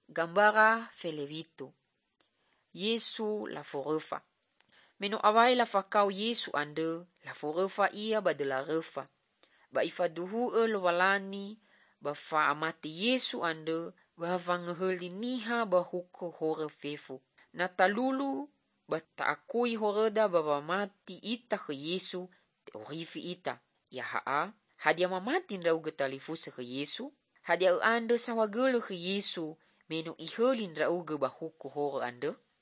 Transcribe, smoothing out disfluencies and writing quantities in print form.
gambara felewitu. Yesu la forefa. Meno awai la fakau Yesu ande la forefa ia badela refa. Ba ifa duhu lo walani ba fa amati Yesu ande ba vangeheli niha ba huko hore fefu. Na talulu ba taakui horeda ba mati ita ke Yesu te orifi ita. Ya haa, hadia mamati ndrau getalifuse ke Yesu. Hadia ande sawagele ke Yesu meno iheli ndrau ge ba huko hore ande.